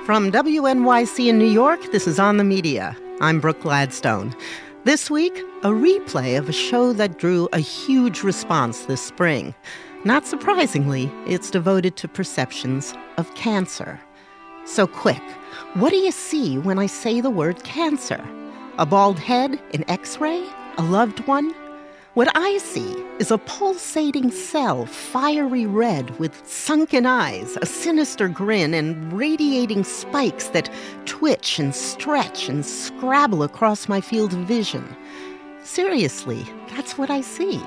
From WNYC in New York, this is On the Media. I'm Brooke Gladstone. This week, a replay of a show that drew a huge response this spring. Not surprisingly, it's devoted to perceptions of cancer. So quick, what do you see when I say the word cancer? A bald head, an X-ray, a loved one? What I see is a pulsating cell, fiery red with sunken eyes, a sinister grin, and radiating spikes that twitch and stretch and scrabble across my field of vision. Seriously, that's what I see.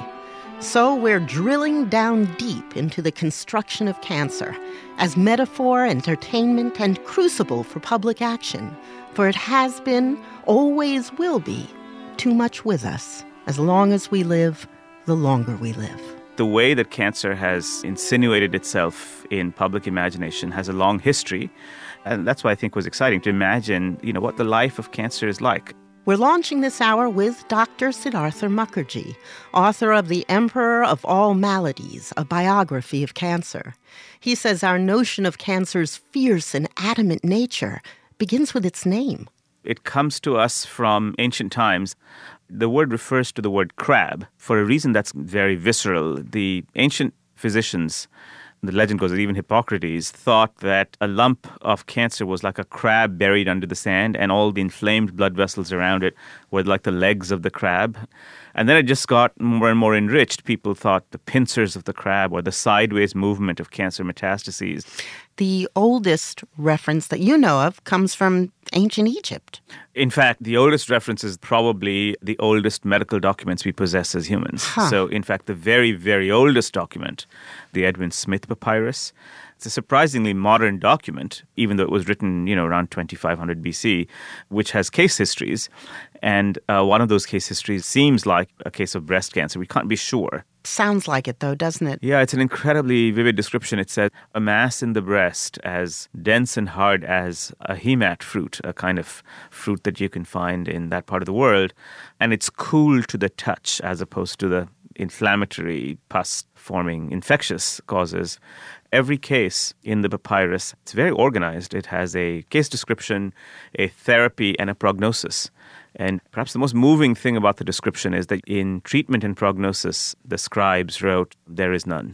So we're drilling down deep into the construction of cancer as metaphor, entertainment, and crucible for public action. For it has been, always will be, too much with us. As long as we live, the longer we live. The way that cancer has insinuated itself in public imagination has a long history. And that's why I think it was exciting to imagine, what the life of cancer is like. We're launching this hour with Dr. Siddhartha Mukherjee, author of The Emperor of All Maladies, a biography of cancer. He says our notion of cancer's fierce and adamant nature begins with its name. It comes to us from ancient times. The word refers to the word crab for a reason that's very visceral. The ancient physicians, the legend goes that even Hippocrates, thought that a lump of cancer was like a crab buried under the sand, and all the inflamed blood vessels around it were like the legs of the crab. And then it just got more and more enriched. People thought the pincers of the crab or the sideways movement of cancer metastases. The oldest reference that you know of comes from ancient Egypt. In fact, the oldest reference is probably the oldest medical documents we possess as humans. So, in fact, the very, very oldest document, the Edwin Smith Papyrus, it's a surprisingly modern document, even though it was written, around 2500 BC, which has case histories. And one of those case histories seems like a case of breast cancer. We can't be sure. Sounds like it, though, doesn't it? Yeah, it's an incredibly vivid description. It says, a mass in the breast as dense and hard as a hemat fruit, a kind of fruit that you can find in that part of the world. And it's cool to the touch as opposed to the inflammatory, pus-forming infectious causes. Every case in the papyrus, it's very organized. It has a case description, a therapy, and a prognosis. And perhaps the most moving thing about the description is that in treatment and prognosis, the scribes wrote, there is none.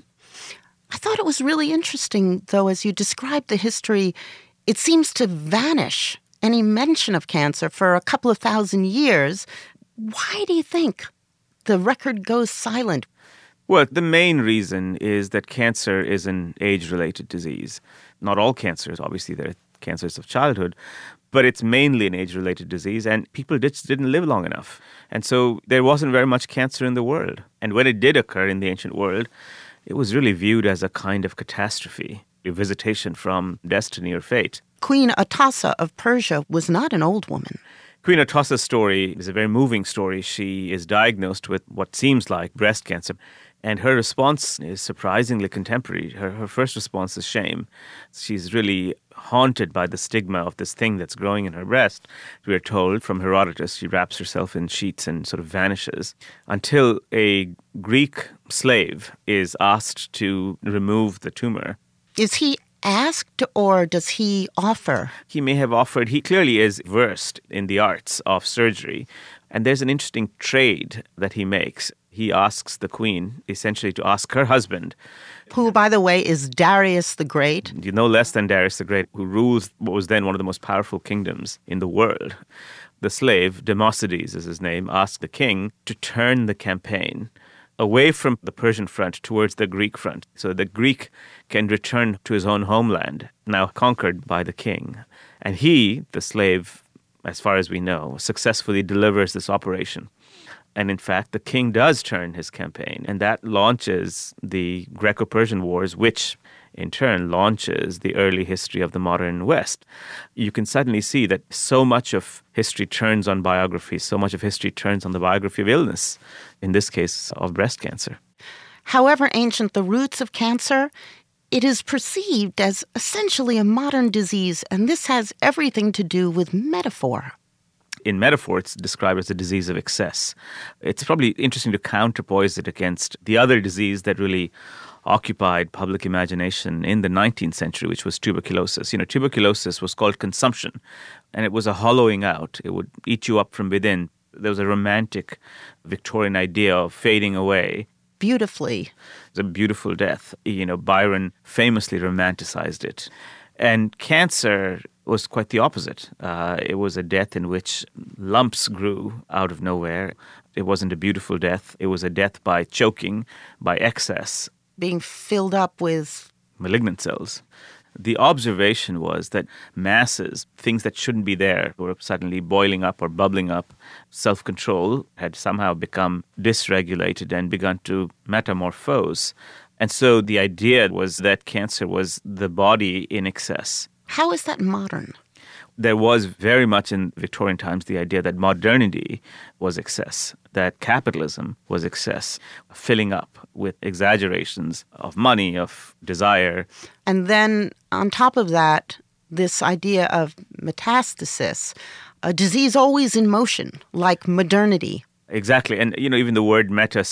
I thought it was really interesting, though, as you described the history, it seems to vanish any mention of cancer for a couple of thousand years. Why do you think the record goes silent? Well, the main reason is that cancer is an age-related disease. Not all cancers, obviously, there are cancers of childhood, but it's mainly an age-related disease, and people just didn't live long enough. And so there wasn't very much cancer in the world. And when it did occur in the ancient world, it was really viewed as a kind of catastrophe, a visitation from destiny or fate. Queen Atossa of Persia was not an old woman. Queen Atossa's story is a very moving story. She is diagnosed with what seems like breast cancer. And her response is surprisingly contemporary. Her first response is shame. She's really haunted by the stigma of this thing that's growing in her breast. We are told from Herodotus, she wraps herself in sheets and sort of vanishes until a Greek slave is asked to remove the tumor. Is he asked or does he offer? He may have offered. He clearly is versed in the arts of surgery. And there's an interesting trade that he makes. He asks the queen, essentially, to ask her husband. Who, by the way, is Darius the Great. No less than Darius the Great, who rules what was then one of the most powerful kingdoms in the world. The slave, Democedes is his name, asked the king to turn the campaign away from the Persian front towards the Greek front, so the Greek can return to his own homeland, now conquered by the king. And he, the slave, as far as we know, successfully delivers this operation. And in fact, the king does turn his campaign, and that launches the Greco-Persian Wars, which in turn launches the early history of the modern West. You can suddenly see that so much of history turns on biography, so much of history turns on the biography of illness, in this case of breast cancer. However ancient the roots of cancer, it is perceived as essentially a modern disease, and this has everything to do with metaphor. In metaphor, it's described as a disease of excess. It's probably interesting to counterpoise it against the other disease that really occupied public imagination in the 19th century, which was tuberculosis. Tuberculosis was called consumption, and it was a hollowing out. It would eat you up from within. There was a romantic Victorian idea of fading away. Beautifully. It's a beautiful death. Byron famously romanticized it. And cancer was quite the opposite. It was a death in which lumps grew out of nowhere. It wasn't a beautiful death. It was a death by choking, by excess. Being filled up with malignant cells. The observation was that masses, things that shouldn't be there, were suddenly boiling up or bubbling up. Self-control had somehow become dysregulated and begun to metamorphose. And so the idea was that cancer was the body in excess. How is that modern? There was very much in Victorian times the idea that modernity was excess, that capitalism was excess, filling up with exaggerations of money, of desire. And then on top of that, this idea of metastasis, a disease always in motion, like modernity. Exactly. And, even the word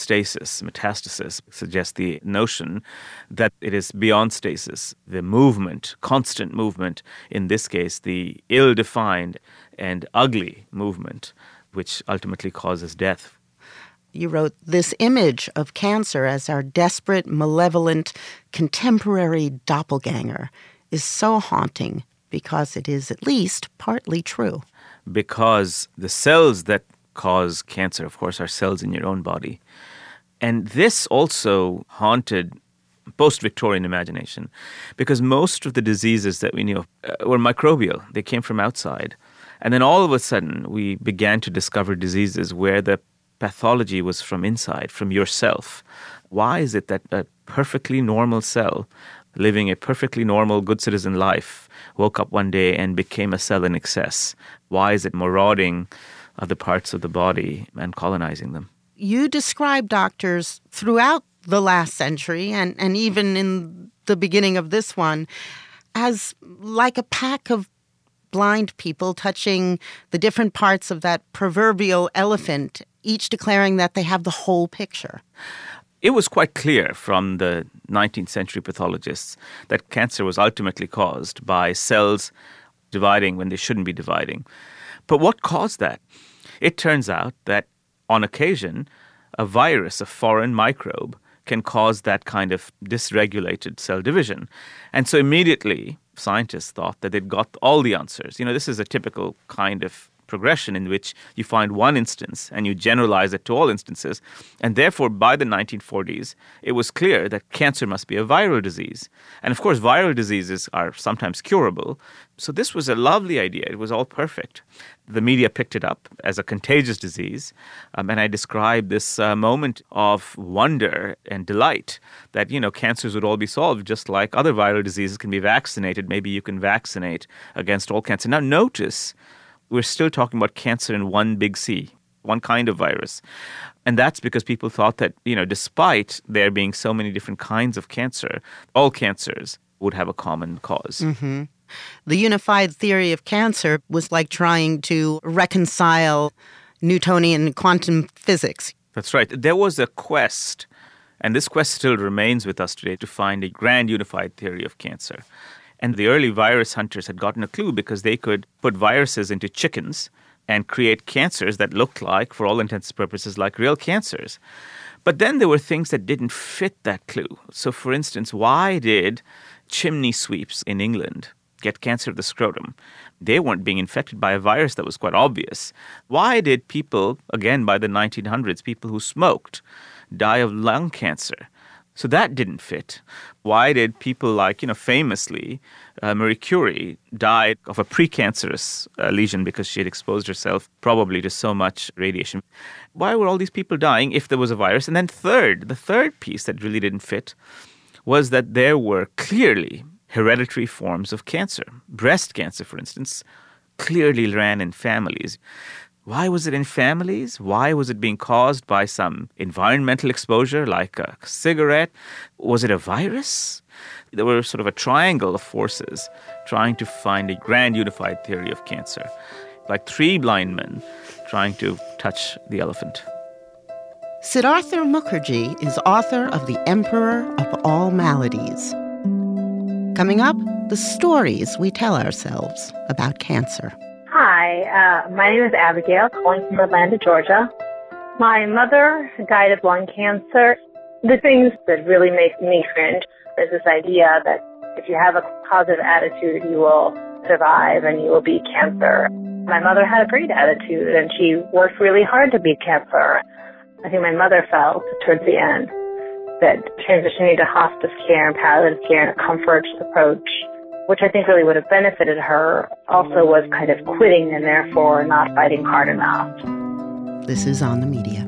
metastasis suggests the notion that it is beyond stasis, the movement, constant movement, in this case, the ill-defined and ugly movement, which ultimately causes death. You wrote, this image of cancer as our desperate, malevolent, contemporary doppelganger is so haunting because it is at least partly true. Because the cells that cause cancer, of course, are cells in your own body. And this also haunted post-Victorian imagination because most of the diseases that we knew were microbial. They came from outside. And then all of a sudden, we began to discover diseases where the pathology was from inside, from yourself. Why is it that a perfectly normal cell living a perfectly normal, good citizen life woke up one day and became a cell in excess? Why is it marauding other parts of the body and colonizing them? You describe doctors throughout the last century and even in the beginning of this one as like a pack of blind people touching the different parts of that proverbial elephant, each declaring that they have the whole picture. It was quite clear from the 19th century pathologists that cancer was ultimately caused by cells dividing when they shouldn't be dividing. But what caused that? It turns out that on occasion, a virus, a foreign microbe, can cause that kind of dysregulated cell division. And so immediately, scientists thought that they'd got all the answers. This is a typical kind of progression in which you find one instance and you generalize it to all instances. And therefore, by the 1940s, it was clear that cancer must be a viral disease. And of course, viral diseases are sometimes curable. So this was a lovely idea. It was all perfect. The media picked it up as a contagious disease. And I described this moment of wonder and delight that, cancers would all be solved just like other viral diseases can be vaccinated. Maybe you can vaccinate against all cancer. Now, notice we're still talking about cancer in one big C, one kind of virus. And that's because people thought that, despite there being so many different kinds of cancer, all cancers would have a common cause. Mm-hmm. The unified theory of cancer was like trying to reconcile Newtonian quantum physics. That's right. There was a quest, and this quest still remains with us today, to find a grand unified theory of cancer. And the early virus hunters had gotten a clue because they could put viruses into chickens and create cancers that looked like, for all intents and purposes, like real cancers. But then there were things that didn't fit that clue. So, for instance, why did chimney sweeps in England get cancer of the scrotum? They weren't being infected by a virus that was quite obvious. Why did people, again, by the 1900s, people who smoked, die of lung cancer? So that didn't fit. Why did people like, famously, Marie Curie died of a precancerous lesion because she had exposed herself probably to so much radiation? Why were all these people dying if there was a virus? And then the third piece that really didn't fit was that there were clearly hereditary forms of cancer. Breast cancer, for instance, clearly ran in families. Why was it in families? Why was it being caused by some environmental exposure like a cigarette? Was it a virus? There were sort of a triangle of forces trying to find a grand unified theory of cancer, like three blind men trying to touch the elephant. Siddhartha Mukherjee is author of The Emperor of All Maladies. Coming up, the stories we tell ourselves about cancer. Hi, my name is Abigail, calling from Atlanta, Georgia. My mother died of lung cancer. The things that really make me cringe is this idea that if you have a positive attitude, you will survive and you will beat cancer. My mother had a great attitude, and she worked really hard to beat cancer. I think my mother felt towards the end that transitioning to hospice care and palliative care and a comfort approach, which I think really would have benefited her, also was kind of quitting and therefore not fighting hard enough. This is On the Media.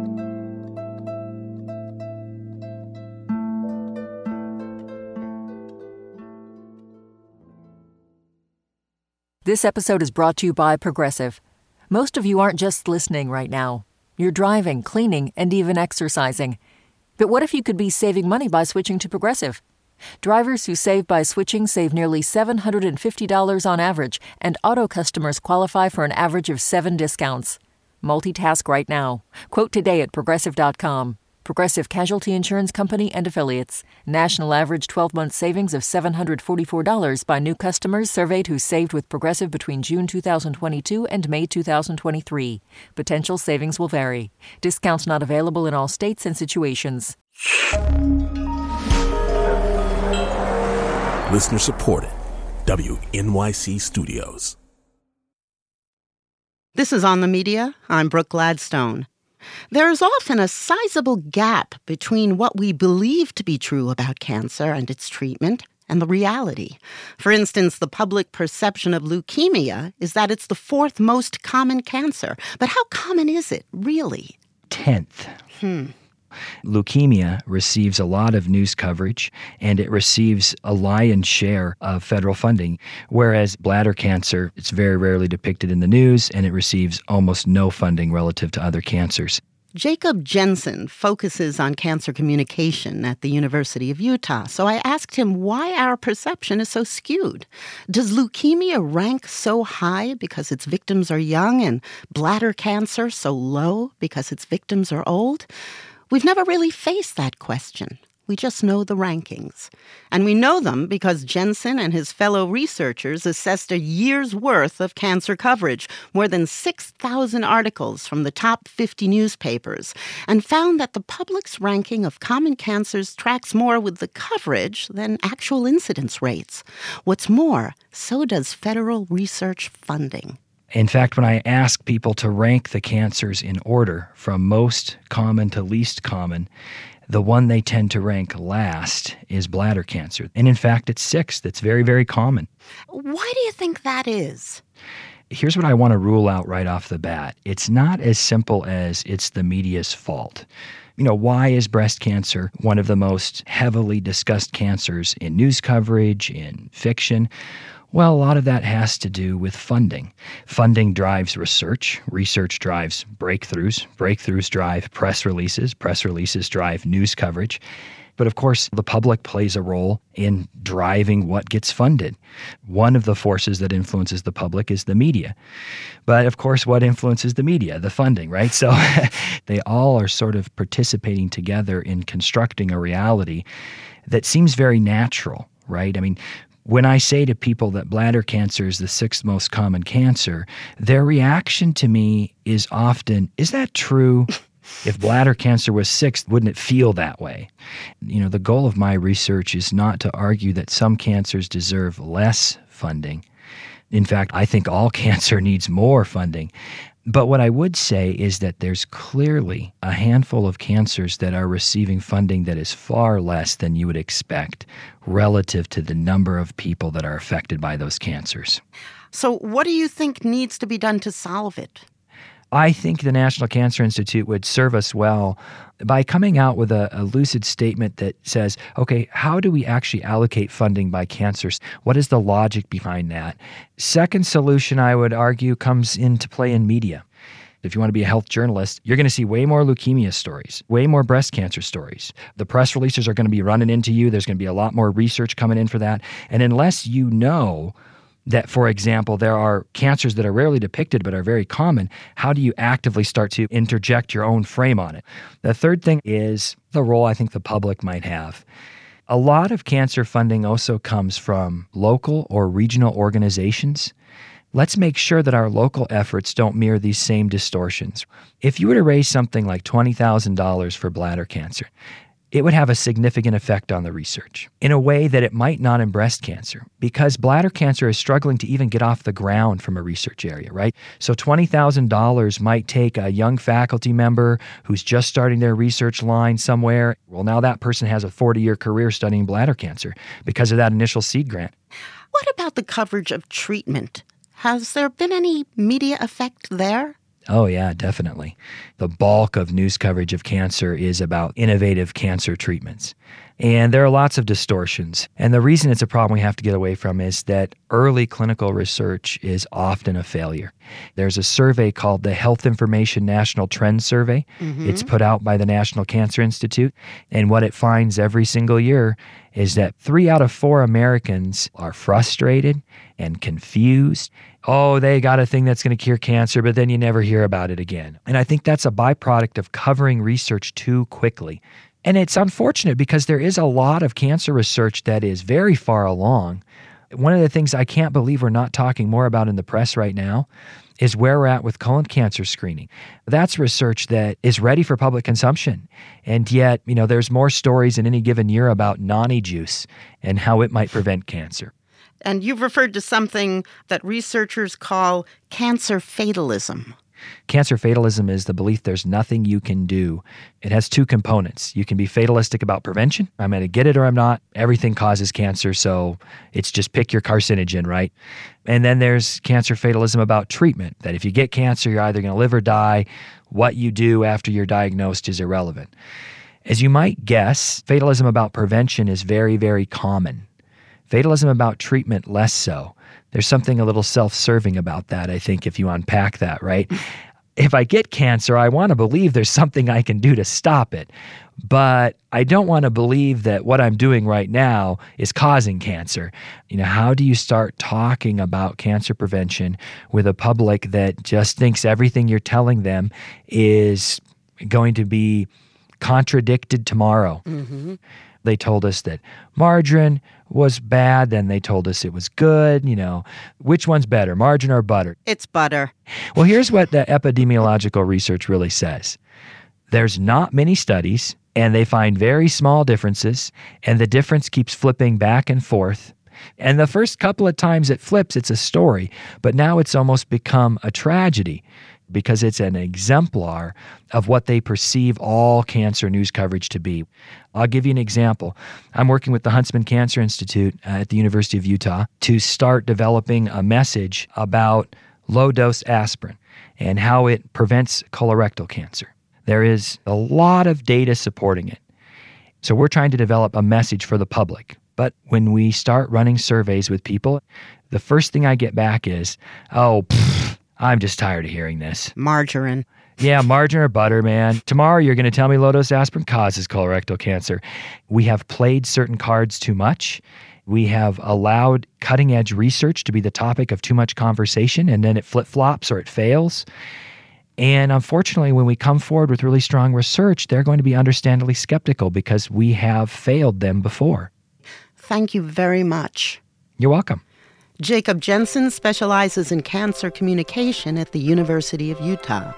This episode is brought to you by Progressive. Most of you aren't just listening right now. You're driving, cleaning, and even exercising. But what if you could be saving money by switching to Progressive? Drivers who save by switching save nearly $750 on average, and auto customers qualify for an average of 7 discounts. Multitask right now. Quote today at Progressive.com. Progressive Casualty Insurance Company and Affiliates. National average 12-month savings of $744 by new customers surveyed who saved with Progressive between June 2022 and May 2023. Potential savings will vary. Discounts not available in all states and situations. Listener supported. WNYC Studios. This is On the Media. I'm Brooke Gladstone. There is often a sizable gap between what we believe to be true about cancer and its treatment and the reality. For instance, the public perception of leukemia is that it's the 4th most common cancer. But how common is it, really? 10th. Leukemia receives a lot of news coverage, and it receives a lion's share of federal funding, whereas bladder cancer, it's very rarely depicted in the news, and it receives almost no funding relative to other cancers. Jacob Jensen focuses on cancer communication at the University of Utah, so I asked him why our perception is so skewed. Does leukemia rank so high because its victims are young and bladder cancer so low because its victims are old? We've never really faced that question. We just know the rankings. And we know them because Jensen and his fellow researchers assessed a year's worth of cancer coverage, more than 6,000 articles from the top 50 newspapers, and found that the public's ranking of common cancers tracks more with the coverage than actual incidence rates. What's more, so does federal research funding. In fact, when I ask people to rank the cancers in order from most common to least common, the one they tend to rank last is bladder cancer. And in fact, it's 6th. It's very, very common. Why do you think that is? Here's what I want to rule out right off the bat. It's not as simple as it's the media's fault. Why is breast cancer one of the most heavily discussed cancers in news coverage, in fiction? Well, a lot of that has to do with funding. Funding drives research. Research drives breakthroughs. Breakthroughs drive press releases. Press releases drive news coverage. But of course, the public plays a role in driving what gets funded. One of the forces that influences the public is the media. But of course, what influences the media? The funding, right? So they all are sort of participating together in constructing a reality that seems very natural, right? I mean, when I say to people that bladder cancer is the 6th most common cancer, their reaction to me is often, is that true? If bladder cancer was 6th, wouldn't it feel that way? The goal of my research is not to argue that some cancers deserve less funding. In fact, I think all cancer needs more funding. But what I would say is that there's clearly a handful of cancers that are receiving funding that is far less than you would expect relative to the number of people that are affected by those cancers. So what do you think needs to be done to solve it? I think the National Cancer Institute would serve us well by coming out with a lucid statement that says, okay, how do we actually allocate funding by cancers? What is the logic behind that? Second solution, I would argue, comes into play in media. If you want to be a health journalist, you're going to see way more leukemia stories, way more breast cancer stories. The press releases are going to be running into you. There's going to be a lot more research coming in for that. And unless you know that, for example, there are cancers that are rarely depicted but are very common. How do you actively start to interject your own frame on it? The third thing is the role I think the public might have. A lot of cancer funding also comes from local or regional organizations. Let's make sure that our local efforts don't mirror these same distortions. If you were to raise something like $20,000 for bladder cancer, it would have a significant effect on the research in a way that it might not in breast cancer, because bladder cancer is struggling to even get off the ground from a research area, right? So $20,000 might take a young faculty member who's just starting their research line somewhere. Well, now that person has a 40-year career studying bladder cancer because of that initial seed grant. What about the coverage of treatment? Has there been any media effect there? Oh, yeah, definitely. The bulk of news coverage of cancer is about innovative cancer treatments. And there are lots of distortions. And the reason it's a problem we have to get away from is that early clinical research is often a failure. There's a survey called the Health Information National Trends Survey. It's put out by the National Cancer Institute. And what it finds every single year is that 3 out of 4 Americans are frustrated and confused. Oh, they got a thing that's going to cure cancer, but then you never hear about it again. And I think that's a byproduct of covering research too quickly. And it's unfortunate because there is a lot of cancer research that is very far along. One of the things I can't believe we're not talking more about in the press right now is where we're at with colon cancer screening. That's research that is ready for public consumption. And yet, there's more stories in any given year about noni juice and how it might prevent cancer. And you've referred to something that researchers call cancer fatalism. Cancer fatalism is the belief there's nothing you can do. It has 2 components. You can be fatalistic about prevention. I'm going to get it or I'm not. Everything causes cancer, so it's just pick your carcinogen, right? And then there's cancer fatalism about treatment, that if you get cancer, you're either going to live or die. What you do after you're diagnosed is irrelevant. As you might guess, fatalism about prevention is very, very common. Fatalism about treatment, less so. There's something a little self-serving about that, I think, if you unpack that, right? If I get cancer, I want to believe there's something I can do to stop it. But I don't want to believe that what I'm doing right now is causing cancer. How do you start talking about cancer prevention with a public that just thinks everything you're telling them is going to be contradicted tomorrow? They told us that margarine was bad, then they told us it was good. Which one's better, margarine or butter? It's butter. Well, here's what the epidemiological research really says. There's not many studies, and they find very small differences, and the difference keeps flipping back and forth. And the first couple of times it flips, it's a story, but now it's almost become a tragedy, because it's an exemplar of what they perceive all cancer news coverage to be. I'll give you an example. I'm working with the Huntsman Cancer Institute at the University of Utah to start developing a message about low-dose aspirin and how it prevents colorectal cancer. There is a lot of data supporting it. So we're trying to develop a message for the public. But when we start running surveys with people, the first thing I get back is, I'm just tired of hearing this. Margarine. Yeah, margarine or butter, man. Tomorrow you're going to tell me low-dose aspirin causes colorectal cancer. We have played certain cards too much. We have allowed cutting-edge research to be the topic of too much conversation, and then it flip-flops or it fails. And unfortunately, when we come forward with really strong research, they're going to be understandably skeptical because we have failed them before. Thank you very much. You're welcome. Jacob Jensen specializes in cancer communication at the University of Utah.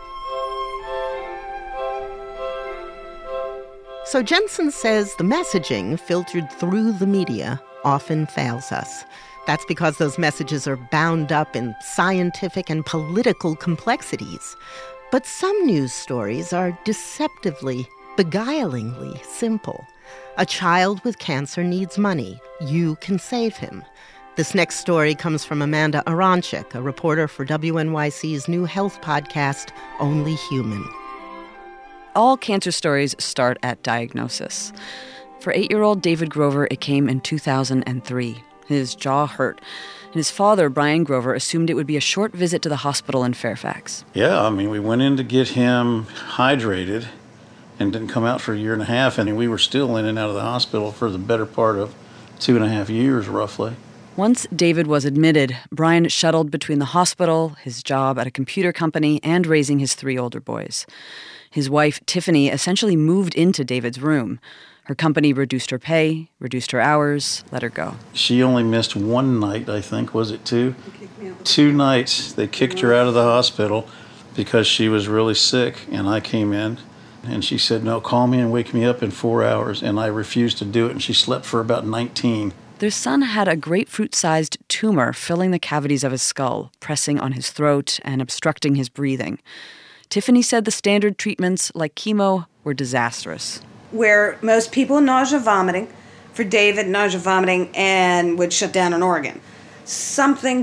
So Jensen says the messaging filtered through the media often fails us. That's because those messages are bound up in scientific and political complexities. But some news stories are deceptively, beguilingly simple. A child with cancer needs money. You can save him. This next story comes from Amanda Aronchik, a reporter for WNYC's new health podcast, Only Human. All cancer stories start at diagnosis. For 8-year-old David Grover, it came in 2003. His jaw hurt, and his father, Brian Grover, assumed it would be a short visit to the hospital in Fairfax. Yeah, we went in to get him hydrated and didn't come out for 1.5 years, and we were still in and out of the hospital for the better part of 2.5 years, roughly. Once David was admitted, Brian shuttled between the hospital, his job at a computer company, and raising his 3 older boys. His wife, Tiffany, essentially moved into David's room. Her company reduced her pay, reduced her hours, let her go. She only missed one night, I think. Was it 2? 2 nights. They kicked her out of the hospital because she was really sick, and I came in. And she said, no, call me and wake me up in 4 hours. And I refused to do it, and she slept for about 19. Their son had a grapefruit-sized tumor filling the cavities of his skull, pressing on his throat and obstructing his breathing. Tiffany said the standard treatments, like chemo, were disastrous. Where most people nausea vomiting, for David, nausea vomiting, and would shut down an organ. Something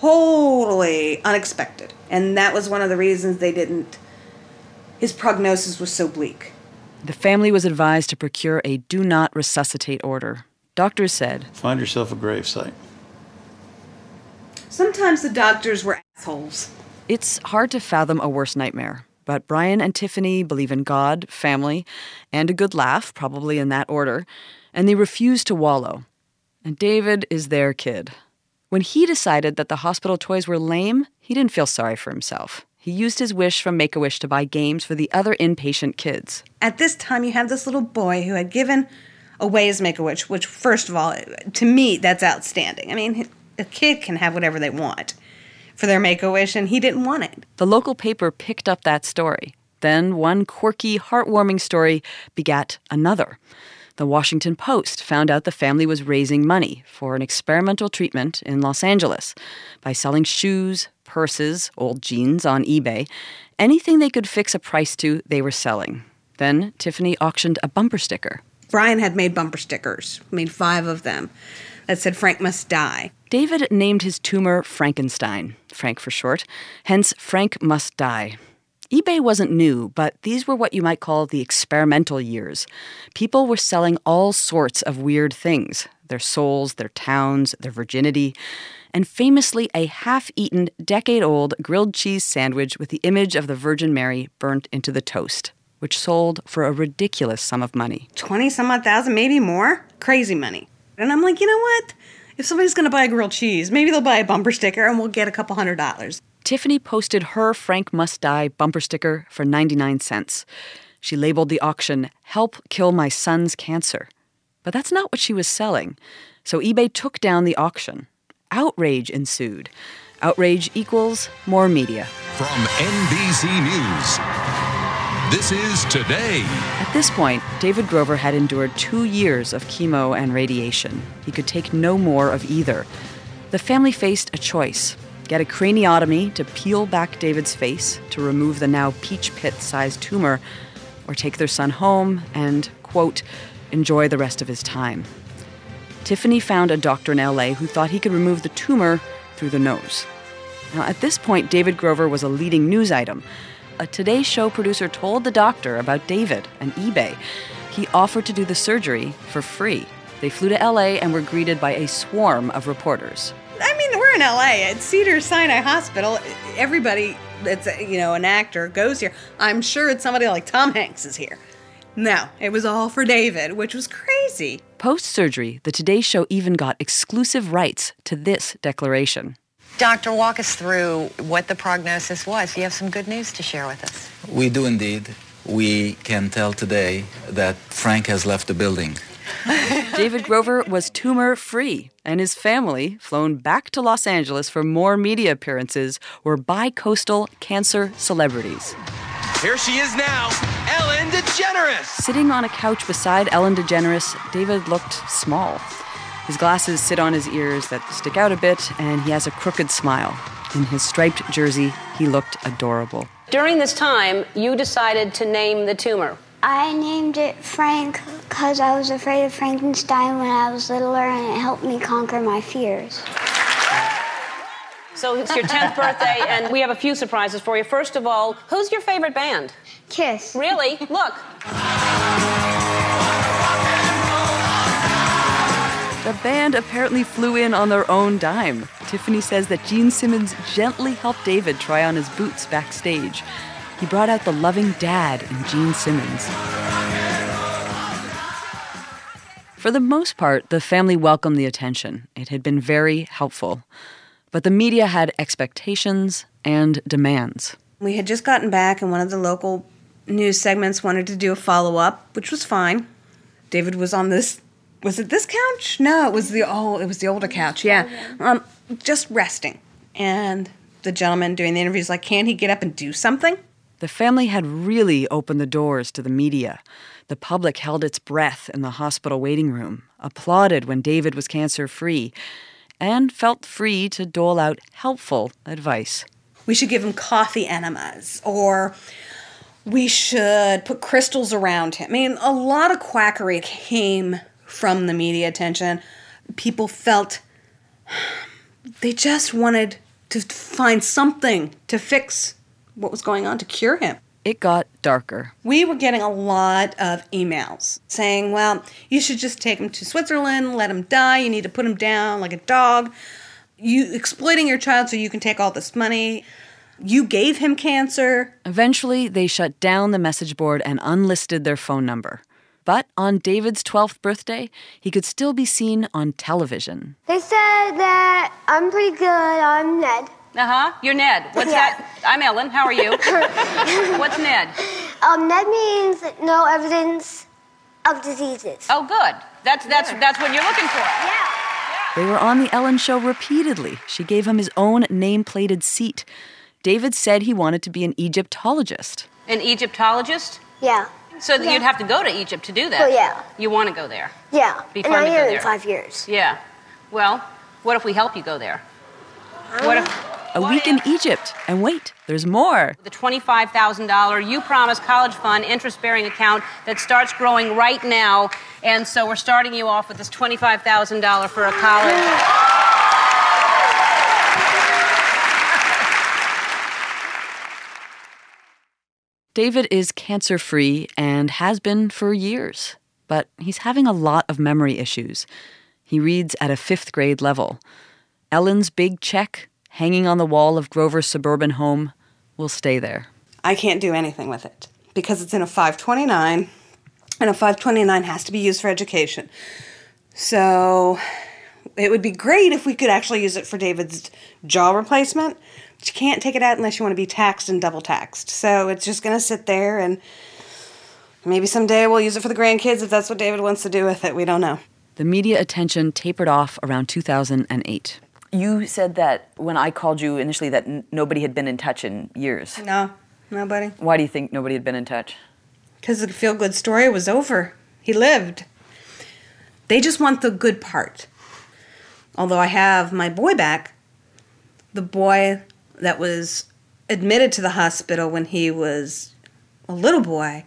totally unexpected. And that was one of the reasons they didn't. His prognosis was so bleak. The family was advised to procure a do not resuscitate order. Doctors said, find yourself a gravesite. Sometimes the doctors were assholes. It's hard to fathom a worse nightmare. But Brian and Tiffany believe in God, family, and a good laugh, probably in that order, and they refuse to wallow. And David is their kid. When he decided that the hospital toys were lame, he didn't feel sorry for himself. He used his wish from Make-A-Wish to buy games for the other inpatient kids. At this time, you have this little boy who had given away his Make-A-Wish, which, first of all, to me, that's outstanding. I mean, a kid can have whatever they want for their Make-A-Wish, and he didn't want it. The local paper picked up that story. Then one quirky, heartwarming story begat another. The Washington Post found out the family was raising money for an experimental treatment in Los Angeles by selling shoes, purses, old jeans on eBay. Anything they could fix a price to, they were selling. Then Tiffany auctioned a bumper sticker. Brian had made bumper stickers, made 5 of them, that said Frank must die. David named his tumor Frankenstein, Frank for short, hence Frank must die. eBay wasn't new, but these were what you might call the experimental years. People were selling all sorts of weird things, their souls, their towns, their virginity, and famously a half-eaten, decade-old grilled cheese sandwich with the image of the Virgin Mary burnt into the toast, which sold for a ridiculous sum of money. 20-some-odd thousand, maybe more? Crazy money. And I'm like, you know what? If somebody's going to buy a grilled cheese, maybe they'll buy a bumper sticker and we'll get a couple $100. Tiffany posted her Frank Must Die bumper sticker for 99 cents. She labeled the auction, "Help Kill My Son's Cancer." But that's not what she was selling. So eBay took down the auction. Outrage ensued. Outrage equals more media. From NBC News, this is Today. At this point, David Grover had endured 2 years of chemo and radiation. He could take no more of either. The family faced a choice: get a craniotomy to peel back David's face to remove the now peach pit-sized tumor, or take their son home and, quote, enjoy the rest of his time. Tiffany found a doctor in L.A. who thought he could remove the tumor through the nose. Now, at this point, David Grover was a leading news item. A Today Show producer told the doctor about David and eBay. He offered to do the surgery for free. They flew to L.A. and were greeted by a swarm of reporters. I mean, we're in L.A. at Cedars-Sinai Hospital. Everybody that's, an actor goes here. I'm sure it's somebody like Tom Hanks is here. No, it was all for David, which was crazy. Post-surgery, the Today Show even got exclusive rights to this declaration. Doctor, walk us through what the prognosis was. You have some good news to share with us. We do indeed. We can tell today that Frank has left the building. David Grover was tumor-free, and his family, flown back to Los Angeles for more media appearances, were bi-coastal cancer celebrities. Here she is now, Ellen DeGeneres! Sitting on a couch beside Ellen DeGeneres, David looked small. His glasses sit on his ears that stick out a bit, and he has a crooked smile. In his striped jersey, he looked adorable. During this time, you decided to name the tumor. I named it Frank because I was afraid of Frankenstein when I was littler, and it helped me conquer my fears. So it's your 10th birthday, and we have a few surprises for you. First of all, who's your favorite band? Kiss. Really? Look. The band apparently flew in on their own dime. Tiffany says that Gene Simmons gently helped David try on his boots backstage. He brought out the loving dad in Gene Simmons. For the most part, the family welcomed the attention. It had been very helpful. But the media had expectations and demands. We had just gotten back, and one of the local news segments wanted to do a follow-up, which was fine. David was on this, was it this couch? No, it was the older couch, yeah. Just resting. And the gentleman doing the interview is like, can't he get up and do something? The family had really opened the doors to the media. The public held its breath in the hospital waiting room, applauded when David was cancer-free, and felt free to dole out helpful advice. We should give him coffee enemas, or we should put crystals around him. I mean, a lot of quackery came from the media attention. People felt they just wanted to find something to fix what was going on, to cure him. It got darker. We were getting a lot of emails saying, well, you should just take him to Switzerland, let him die, you need to put him down like a dog. You exploiting your child so you can take all this money. You gave him cancer. Eventually, they shut down the message board and unlisted their phone number. But on David's 12th birthday, he could still be seen on television. They said that I'm pretty good. I'm Ned. Uh-huh. You're Ned. What's that? I'm Ellen. How are you? What's Ned? Ned means no evidence of diseases. Oh, good. That's what you're looking for. Yeah. They were on the Ellen Show repeatedly. She gave him his own name-plated seat. David said he wanted to be an Egyptologist. An Egyptologist? Yeah. So you'd have to go to Egypt to do that. Oh, yeah. You want to go there? Yeah. Be and fun I'm to go here there. in 5 years. Yeah. Well, what if we help you go there? What if... A week in Egypt. And wait, there's more. The $25,000 You Promise College Fund interest-bearing account that starts growing right now. And so we're starting you off with this $25,000 for a college. David is cancer-free and has been for years. But he's having a lot of memory issues. He reads at a 5th grade level. Ellen's big check, hanging on the wall of Grover's suburban home, will stay there. I can't do anything with it because it's in a 529, and a 529 has to be used for education. So it would be great if we could actually use it for David's jaw replacement, but you can't take it out unless you want to be taxed and double taxed. So it's just going to sit there, and maybe someday we'll use it for the grandkids if that's what David wants to do with it. We don't know. The media attention tapered off around 2008. You said that when I called you initially that nobody had been in touch in years. No, nobody. Why do you think nobody had been in touch? Because the feel-good story was over. He lived. They just want the good part. Although I have my boy back, the boy that was admitted to the hospital when he was a little boy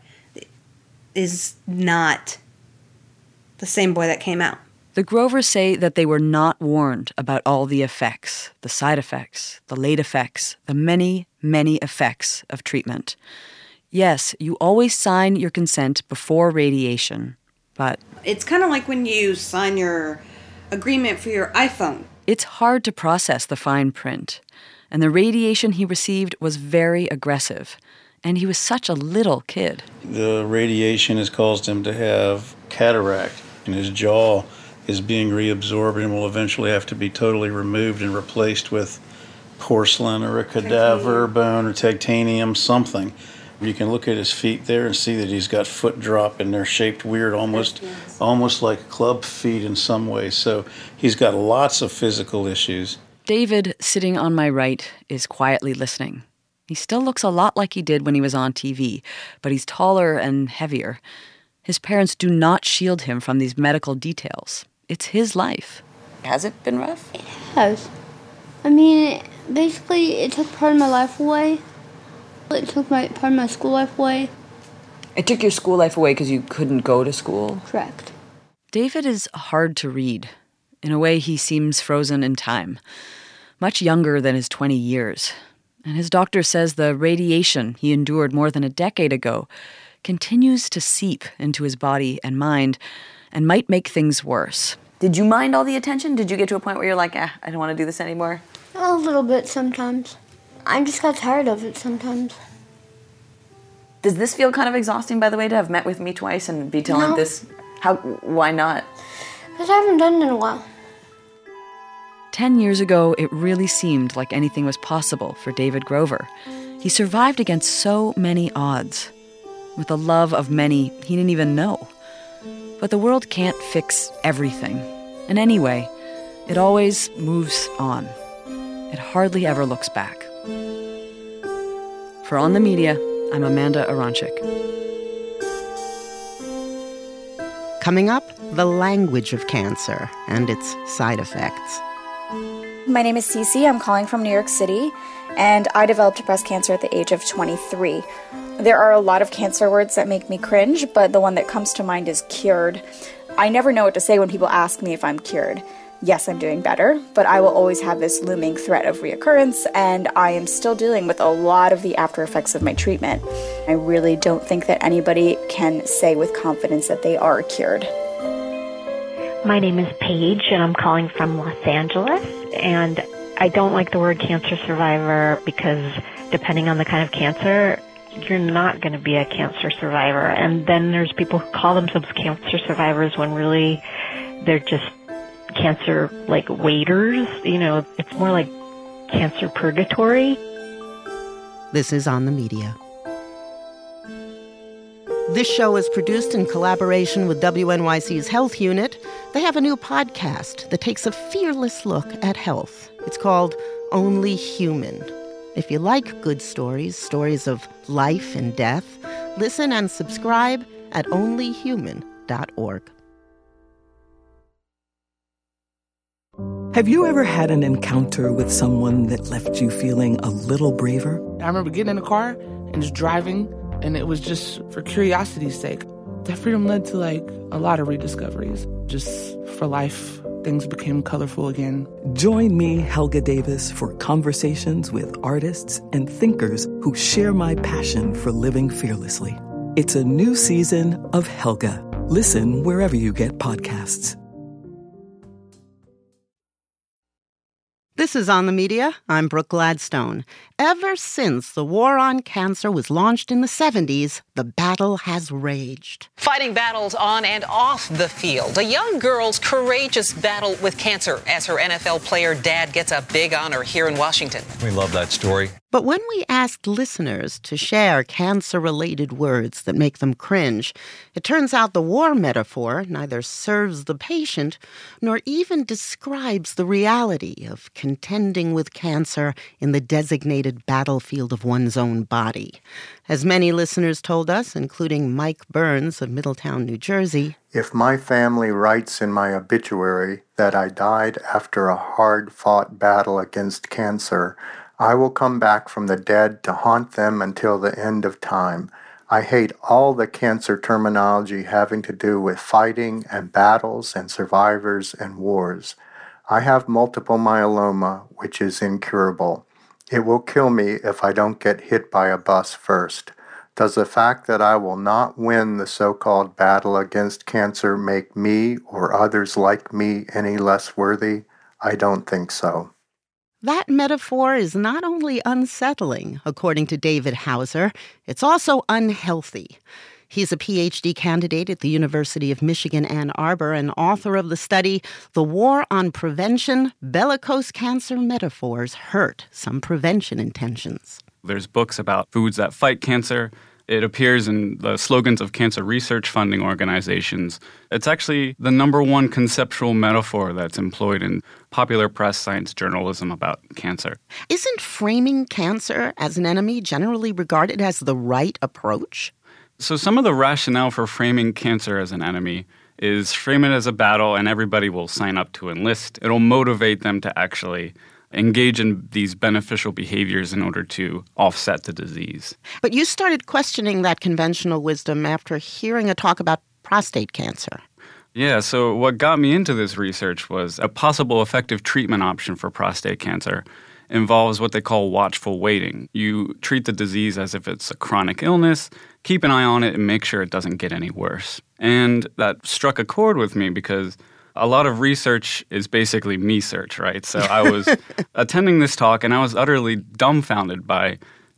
is not the same boy that came out. The Grovers say that they were not warned about all the effects, the side effects, the late effects, the many, many effects of treatment. Yes, you always sign your consent before radiation, but... It's kind of like when you sign your agreement for your iPhone. It's hard to process the fine print, and the radiation he received was very aggressive, and he was such a little kid. The radiation has caused him to have cataract in his jaw. Is being reabsorbed and will eventually have to be totally removed and replaced with porcelain or a cadaver bone or titanium, something. You can look at his feet there and see that he's got foot drop and they're shaped weird, almost like club feet in some ways. So he's got lots of physical issues. David, sitting on my right, is quietly listening. He still looks a lot like he did when he was on TV, but he's taller and heavier. His parents do not shield him from these medical details. It's his life. Has it been rough? It has. I mean, basically, it took part of my life away. It took part of my school life away. It took your school life away because you couldn't go to school? Correct. David is hard to read. In a way, he seems frozen in time. Much younger than his 20 years. And his doctor says the radiation he endured more than a decade ago continues to seep into his body and mind and might make things worse. Did you mind all the attention? Did you get to a point where you're like, I don't want to do this anymore? A little bit sometimes. I just got tired of it sometimes. Does this feel kind of exhausting, by the way, to have met with me twice and be telling this? Why not? Because I haven't done it in a while. 10 years ago, it really seemed like anything was possible for David Grover. He survived against so many odds, with the love of many he didn't even know. But the world can't fix everything. And anyway, it always moves on. It hardly ever looks back. For On the Media, I'm Amanda Aronczyk. Coming up, the language of cancer and its side effects. My name is Cece. I'm calling from New York City, and I developed breast cancer at the age of 23. There are a lot of cancer words that make me cringe, but the one that comes to mind is cured. I never know what to say when people ask me if I'm cured. Yes, I'm doing better, but I will always have this looming threat of reoccurrence, and I am still dealing with a lot of the after effects of my treatment. I really don't think that anybody can say with confidence that they are cured. My name is Paige, and I'm calling from Los Angeles, and I don't like the word cancer survivor because depending on the kind of cancer, you're not going to be a cancer survivor. And then there's people who call themselves cancer survivors when really they're just cancer, like, waiters. You know, it's more like cancer purgatory. This is On the Media. This show is produced in collaboration with WNYC's Health Unit. They have a new podcast that takes a fearless look at health. It's called Only Human. If you like good stories, stories of life and death, listen and subscribe at onlyhuman.org. Have you ever had an encounter with someone that left you feeling a little braver? I remember getting in the car and just driving, and it was just for curiosity's sake. That freedom led to, like, a lot of rediscoveries. Just for life, things became colorful again. Join me, Helga Davis, for conversations with artists and thinkers who share my passion for living fearlessly. It's a new season of Helga. Listen wherever you get podcasts. This is On the Media. I'm Brooke Gladstone. Ever since the war on cancer was launched in the 70s, the battle has raged. Fighting battles on and off the field. A young girl's courageous battle with cancer as her NFL player dad gets a big honor here in Washington. We love that story. But when we asked listeners to share cancer-related words that make them cringe, it turns out the war metaphor neither serves the patient nor even describes the reality of contending with cancer in the designated battlefield of one's own body. As many listeners told us, including Mike Burns of Middletown, New Jersey, if my family writes in my obituary that I died after a hard-fought battle against cancer, I will come back from the dead to haunt them until the end of time. I hate all the cancer terminology having to do with fighting and battles and survivors and wars. I have multiple myeloma, which is incurable. It will kill me if I don't get hit by a bus first. Does the fact that I will not win the so-called battle against cancer make me or others like me any less worthy? I don't think so. That metaphor is not only unsettling, according to David Hauser, it's also unhealthy. He's a PhD candidate at the University of Michigan, Ann Arbor, and author of the study, The War on Prevention, Bellicose Cancer Metaphors Hurt Some Prevention Intentions. There's books about foods that fight cancer. It appears in the slogans of cancer research funding organizations. It's actually the number one conceptual metaphor that's employed in popular press science journalism about cancer. Isn't framing cancer as an enemy generally regarded as the right approach? So some of the rationale for framing cancer as an enemy is frame it as a battle and everybody will sign up to enlist. It'll motivate them to actually engage in these beneficial behaviors in order to offset the disease. But you started questioning that conventional wisdom after hearing a talk about prostate cancer. Yeah, so what got me into this research was a possible effective treatment option for prostate cancer involves what they call watchful waiting. You treat the disease as if it's a chronic illness, keep an eye on it, and make sure it doesn't get any worse. And that struck a chord with me because a lot of research is basically me-search, right? So I was attending this talk, and I was utterly dumbfounded by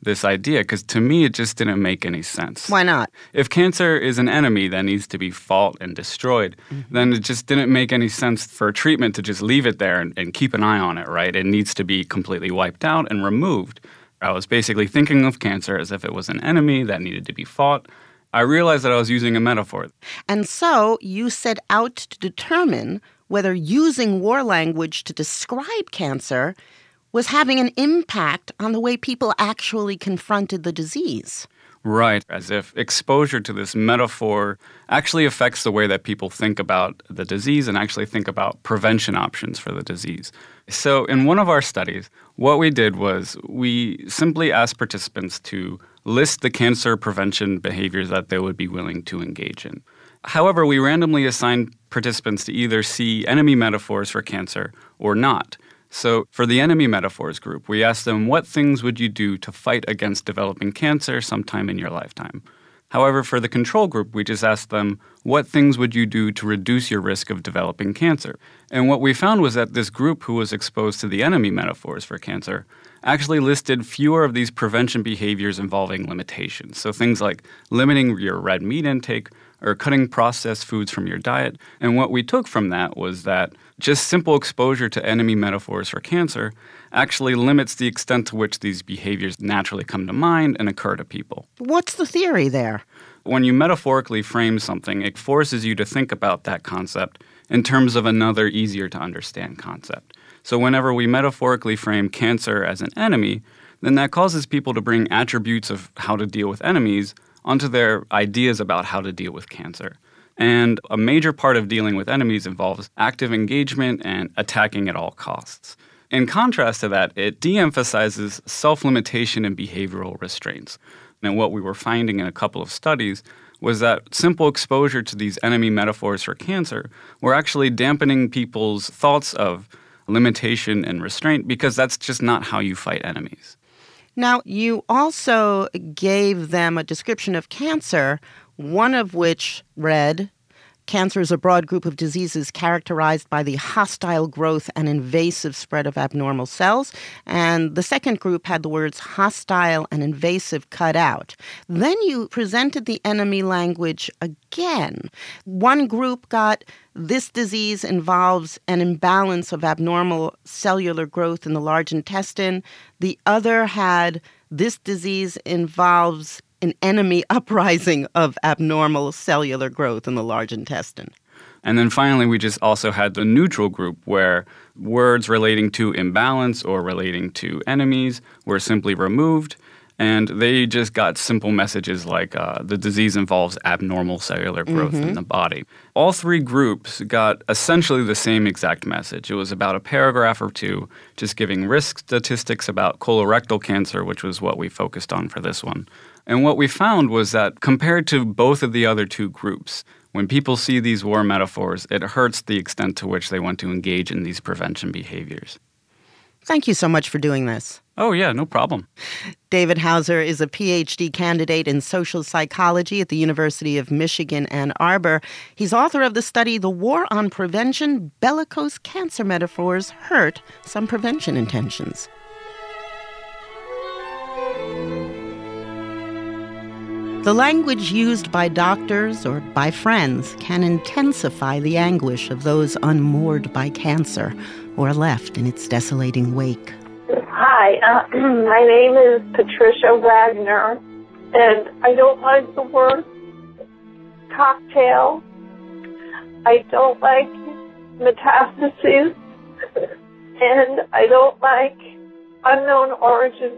this idea because to me it just didn't make any sense. Why not? If cancer is an enemy that needs to be fought and destroyed, then it just didn't make any sense for a treatment to just leave it there and keep an eye on it, right? It needs to be completely wiped out and removed. I was basically thinking of cancer as if it was an enemy that needed to be fought. I realized that I was using a metaphor. And so you set out to determine whether using war language to describe cancer was having an impact on the way people actually confronted the disease. Right, as if exposure to this metaphor actually affects the way that people think about the disease and actually think about prevention options for the disease. So in one of our studies, what we did was we simply asked participants to list the cancer prevention behaviors that they would be willing to engage in. However, we randomly assigned participants to either see enemy metaphors for cancer or not. So for the enemy metaphors group, we asked them, what things would you do to fight against developing cancer sometime in your lifetime? However, for the control group, we just asked them, what things would you do to reduce your risk of developing cancer? And what we found was that this group who was exposed to the enemy metaphors for cancer actually listed fewer of these prevention behaviors involving limitations. So things like limiting your red meat intake or cutting processed foods from your diet. And what we took from that was that just simple exposure to enemy metaphors for cancer actually limits the extent to which these behaviors naturally come to mind and occur to people. What's the theory there? When you metaphorically frame something, it forces you to think about that concept in terms of another easier to understand concept. So whenever we metaphorically frame cancer as an enemy, then that causes people to bring attributes of how to deal with enemies onto their ideas about how to deal with cancer. And a major part of dealing with enemies involves active engagement and attacking at all costs. In contrast to that, it de-emphasizes self-limitation and behavioral restraints. And what we were finding in a couple of studies was that simple exposure to these enemy metaphors for cancer were actually dampening people's thoughts of limitation and restraint because that's just not how you fight enemies. Now, you also gave them a description of cancer, one of which read, cancer is a broad group of diseases characterized by the hostile growth and invasive spread of abnormal cells. And the second group had the words hostile and invasive cut out. Then you presented the enemy language again. One group got this disease involves an imbalance of abnormal cellular growth in the large intestine. The other had this disease involves an enemy uprising of abnormal cellular growth in the large intestine. And then finally, we just also had the neutral group where words relating to imbalance or relating to enemies were simply removed. And they just got simple messages like the disease involves abnormal cellular growth in the body. All three groups got essentially the same exact message. It was about a paragraph or two, just giving risk statistics about colorectal cancer, which was what we focused on for this one. And what we found was that compared to both of the other two groups, when people see these war metaphors, it hurts the extent to which they want to engage in these prevention behaviors. Thank you so much for doing this. Oh, yeah, no problem. David Hauser is a PhD candidate in social psychology at the University of Michigan, Ann Arbor. He's author of the study, The War on Prevention, Bellicose Cancer Metaphors Hurt Some Prevention Intentions. The language used by doctors or by friends can intensify the anguish of those unmoored by cancer or left in its desolating wake. Hi, my name is Patricia Wagner, and I don't like the word cocktail. I don't like metastases, and I don't like unknown origin.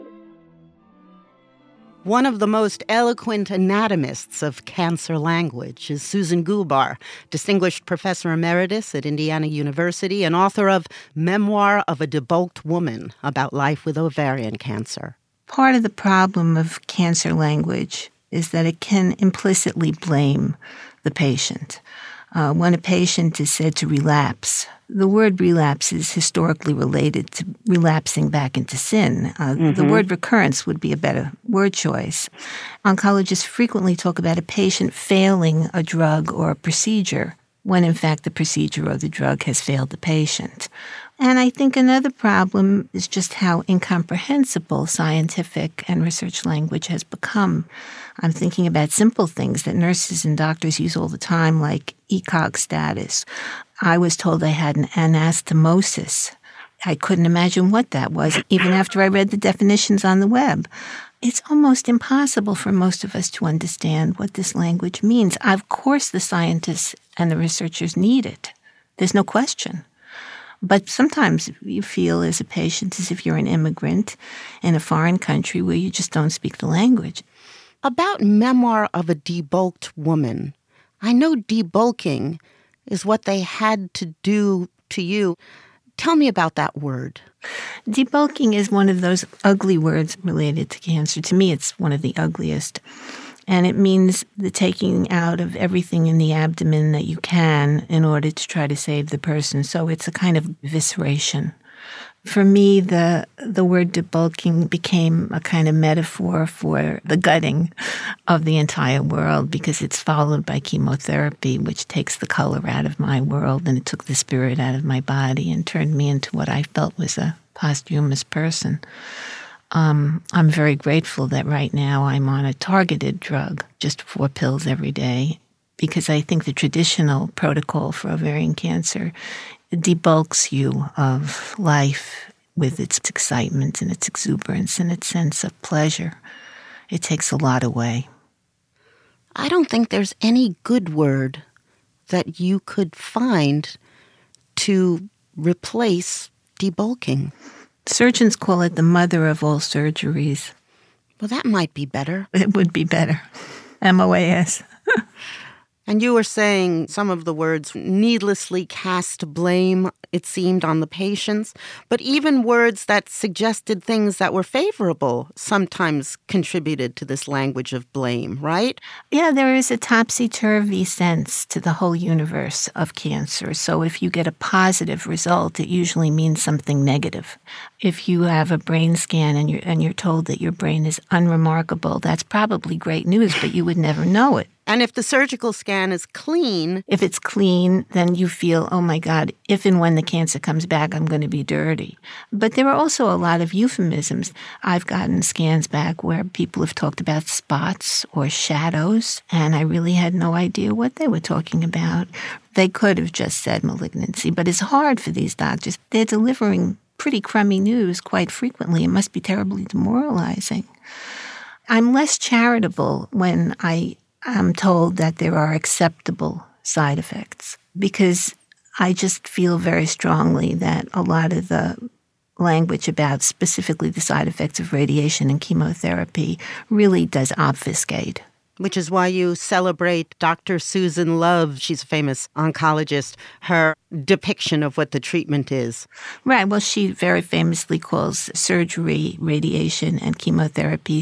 One of the most eloquent anatomists of cancer language is Susan Gubar, distinguished professor emeritus at Indiana University and author of Memoir of a Debulked Woman about life with ovarian cancer. Part of the problem of cancer language is that it can implicitly blame the patient. When a patient is said to relapse, the word relapse is historically related to relapsing back into sin. The word recurrence would be a better word choice. Oncologists frequently talk about a patient failing a drug or a procedure when, in fact, the procedure or the drug has failed the patient. And I think another problem is just how incomprehensible scientific and research language has become. I'm thinking about simple things that nurses and doctors use all the time, like ECOG status. I was told I had an anastomosis. I couldn't imagine what that was, even after I read the definitions on the web. It's almost impossible for most of us to understand what this language means. Of course, the scientists and the researchers need it. There's no question. But sometimes you feel as a patient as if you're an immigrant in a foreign country where you just don't speak the language. About Memoir of a Debulked Woman, I know debulking is what they had to do to you. Tell me about that word. Debulking is one of those ugly words related to cancer. To me, it's one of the ugliest. And it means the taking out of everything in the abdomen that you can in order to try to save the person. So it's a kind of visceration. For me, the word debulking became a kind of metaphor for the gutting of the entire world, because it's followed by chemotherapy, which takes the color out of my world, and it took the spirit out of my body and turned me into what I felt was a posthumous person. I'm very grateful that right now I'm on a targeted drug, just 4 pills every day, because I think the traditional protocol for ovarian cancer debulks you of life with its excitement and its exuberance and its sense of pleasure. It takes a lot away. I don't think there's any good word that you could find to replace debulking. Surgeons call it the mother of all surgeries. Well, that might be better. It would be better. MOAS. And you were saying some of the words needlessly cast blame, it seemed, on the patients. But even words that suggested things that were favorable sometimes contributed to this language of blame, right? Yeah, there is a topsy-turvy sense to the whole universe of cancer. So if you get a positive result, it usually means something negative. If you have a brain scan and you're told that your brain is unremarkable, that's probably great news, but you would never know it. And if the surgical scan is clean... If it's clean, then you feel, oh my God, if and when the cancer comes back, I'm going to be dirty. But there are also a lot of euphemisms. I've gotten scans back where people have talked about spots or shadows, and I really had no idea what they were talking about. They could have just said malignancy, but it's hard for these doctors. They're delivering pretty crummy news quite frequently. It must be terribly demoralizing. I'm less charitable when I'm told that there are acceptable side effects, because I just feel very strongly that a lot of the language about specifically the side effects of radiation and chemotherapy really does obfuscate. Which is why you celebrate Dr. Susan Love, she's a famous oncologist, her depiction of what the treatment is. Right. Well, she very famously calls surgery, radiation, and chemotherapy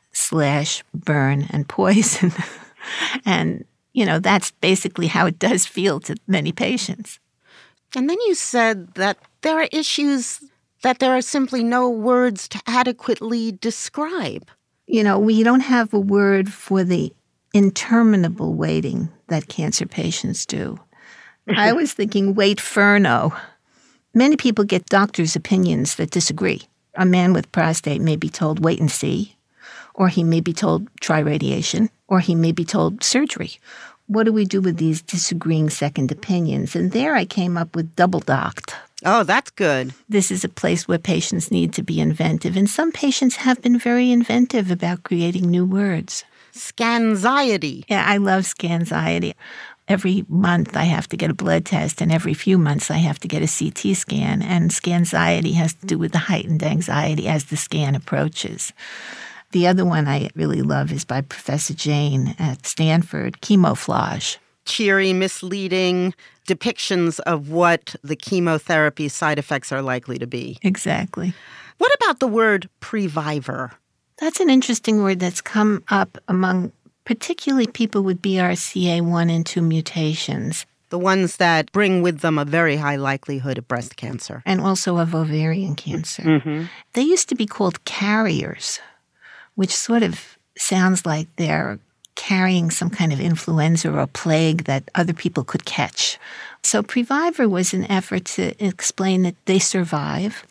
/ burn and poison. And, that's basically how it does feel to many patients. And then you said that there are issues that there are simply no words to adequately describe. We don't have a word for the interminable waiting that cancer patients do. I was thinking wait-ferno. Many people get doctors' opinions that disagree. A man with prostate may be told wait and see, or he may be told try radiation, or he may be told surgery. What do we do with these disagreeing second opinions? And there I came up with double docked. Oh, that's good. This is a place where patients need to be inventive, and some patients have been very inventive about creating new words. Scanxiety. Yeah, I love scanxiety. Every month I have to get a blood test, and every few months I have to get a CT scan, and scanxiety has to do with the heightened anxiety as the scan approaches. The other one I really love is by Professor Jane at Stanford, chemophage. Cheery, misleading depictions of what the chemotherapy side effects are likely to be. Exactly. What about the word previvor? That's an interesting word that's come up among particularly people with BRCA1 and 2 mutations. The ones that bring with them a very high likelihood of breast cancer. And also of ovarian cancer. Mm-hmm. They used to be called carriers, which sort of sounds like they're carrying some kind of influenza or a plague that other people could catch. So Previvor was an effort to explain that they survive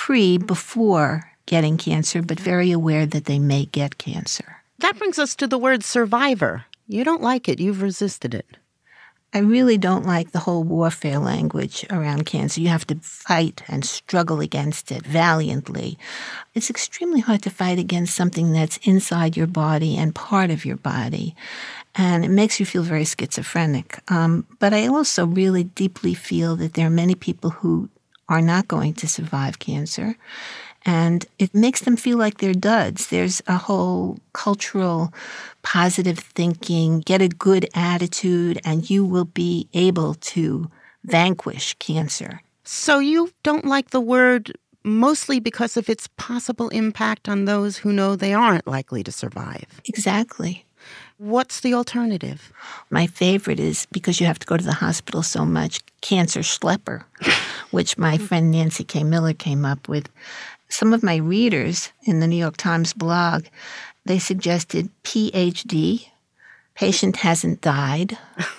before getting cancer, but very aware that they may get cancer. That brings us to the word survivor. You don't like it. You've resisted it. I really don't like the whole warfare language around cancer. You have to fight and struggle against it valiantly. It's extremely hard to fight against something that's inside your body and part of your body. And it makes you feel very schizophrenic. But I also really deeply feel that there are many people who are not going to survive cancer. And it makes them feel like they're duds. There's a whole cultural positive thinking, get a good attitude, and you will be able to vanquish cancer. So you don't like the word mostly because of its possible impact on those who know they aren't likely to survive. Exactly. What's the alternative? My favorite is, because you have to go to the hospital so much, cancer schlepper, which my friend Nancy K. Miller came up with. Some of my readers in the New York Times blog, they suggested PhD, patient hasn't died.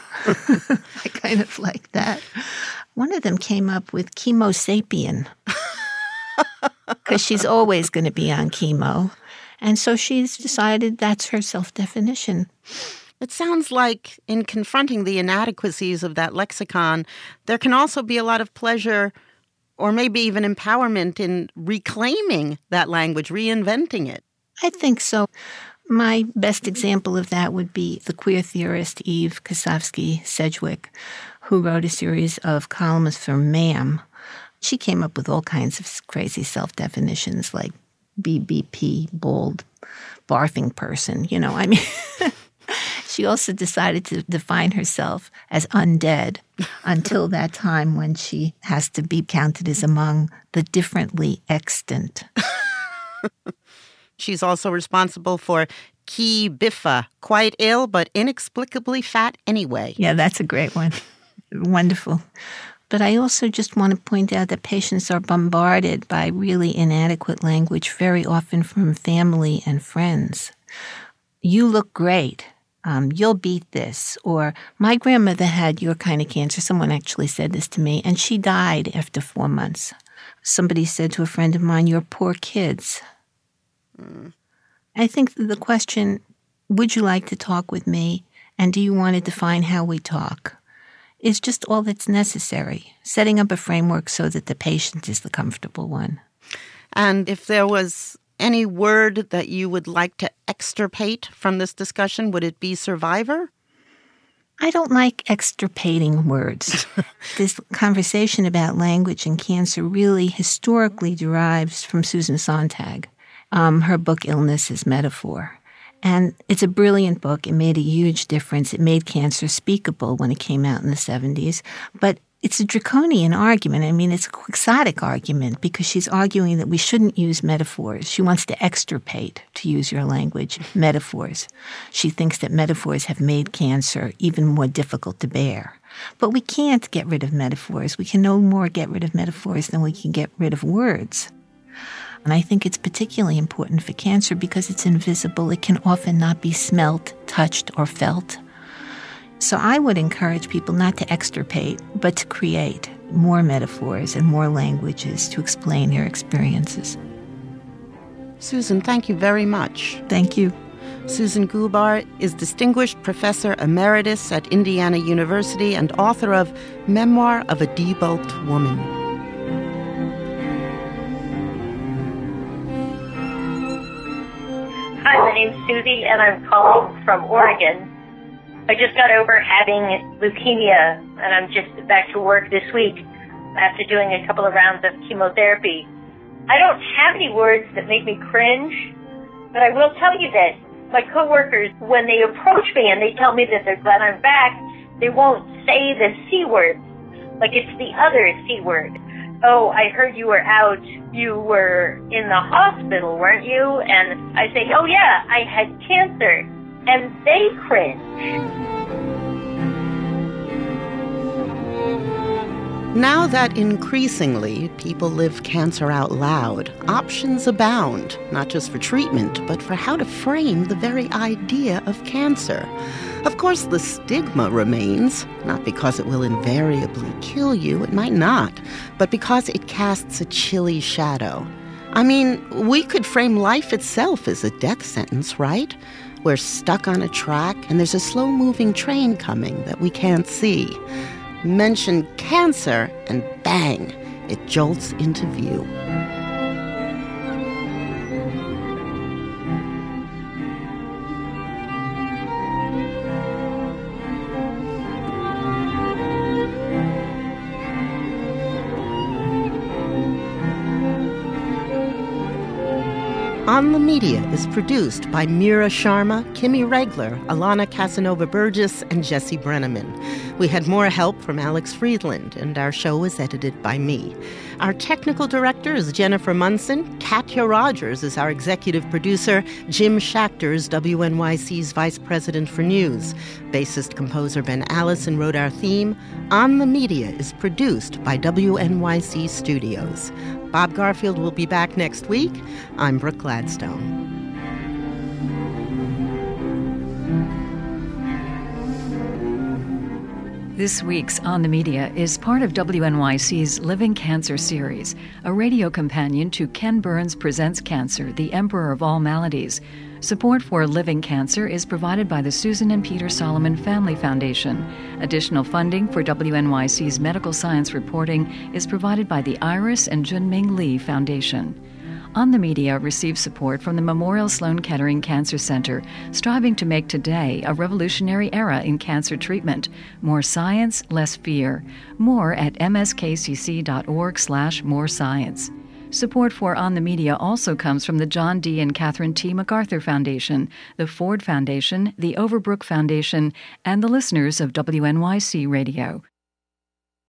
I kind of like that. One of them came up with chemosapien, because she's always going to be on chemo. And so she's decided that's her self-definition. It sounds like in confronting the inadequacies of that lexicon, there can also be a lot of pleasure or maybe even empowerment in reclaiming that language, reinventing it. I think so. My best example of that would be the queer theorist Eve Kosofsky-Sedgwick, who wrote a series of columns for MAM. She came up with all kinds of crazy self-definitions like BBP, bold, barfing person, I mean. She also decided to define herself as undead until that time when she has to be counted as among the differently extant. She's also responsible for Ki Biffa, quite ill but inexplicably fat anyway. Yeah, that's a great one. Wonderful. But I also just want to point out that patients are bombarded by really inadequate language, very often from family and friends. You look great. You'll beat this. Or, my grandmother had your kind of cancer. Someone actually said this to me, and she died after 4 months. Somebody said to a friend of mine, your poor kids. I think the question, would you like to talk with me, and do you want to define how we talk, is just all that's necessary, setting up a framework so that the patient is the comfortable one. And if there was any word that you would like to extirpate from this discussion, would it be survivor? I don't like extirpating words. This conversation about language and cancer really historically derives from Susan Sontag. Her book, Illness is Metaphor. And it's a brilliant book. It made a huge difference. It made cancer speakable when it came out in the 70s. But it's a draconian argument. I mean, it's a quixotic argument because she's arguing that we shouldn't use metaphors. She wants to extirpate, to use your language, metaphors. She thinks that metaphors have made cancer even more difficult to bear. But we can't get rid of metaphors. We can no more get rid of metaphors than we can get rid of words. And I think it's particularly important for cancer because it's invisible. It can often not be smelt, touched, or felt. So I would encourage people not to extirpate, but to create more metaphors and more languages to explain their experiences. Susan, thank you very much. Thank you. Susan Gubar is Distinguished Professor Emeritus at Indiana University and author of Memoir of a Debulked Woman. Hi, my name's Susie, and I'm calling from Oregon. I just got over having leukemia, and I'm just back to work this week after doing a couple of rounds of chemotherapy. I don't have any words that make me cringe, but I will tell you that my coworkers, when they approach me and they tell me that they're glad I'm back, they won't say the C word, like it's the other C word. Oh, I heard you were out. You were in the hospital, weren't you? And I say, oh yeah, I had cancer. And they cringe. Now that increasingly people live cancer out loud, options abound, not just for treatment, but for how to frame the very idea of cancer. Of course, the stigma remains, not because it will invariably kill you, it might not, but because it casts a chilly shadow. I mean, we could frame life itself as a death sentence, right? We're stuck on a track and there's a slow-moving train coming that we can't see. Mention cancer and bang, it jolts into view. On the Media is produced by Mira Sharma, Kimmy Regler, Alana Casanova-Burgess, and Jesse Brenneman. We had more help from Alex Friedland, and our show was edited by me. Our technical director is Jennifer Munson. Katya Rogers is our executive producer. Jim Schachter is WNYC's vice president for news. Bassist-composer Ben Allison wrote our theme. On the Media is produced by WNYC Studios. Bob Garfield will be back next week. I'm Brooke Gladstone. This week's On the Media is part of WNYC's Living Cancer series, a radio companion to Ken Burns Presents Cancer, the Emperor of All Maladies. Support for Living Cancer is provided by the Susan and Peter Solomon Family Foundation. Additional funding for WNYC's medical science reporting is provided by the Iris and Junming Lee Foundation. On the Media receives support from the Memorial Sloan Kettering Cancer Center, striving to make today a revolutionary era in cancer treatment. More science, less fear. More at mskcc.org/morescience. Support for On the Media also comes from the John D. and Catherine T. MacArthur Foundation, the Ford Foundation, the Overbrook Foundation, and the listeners of WNYC Radio.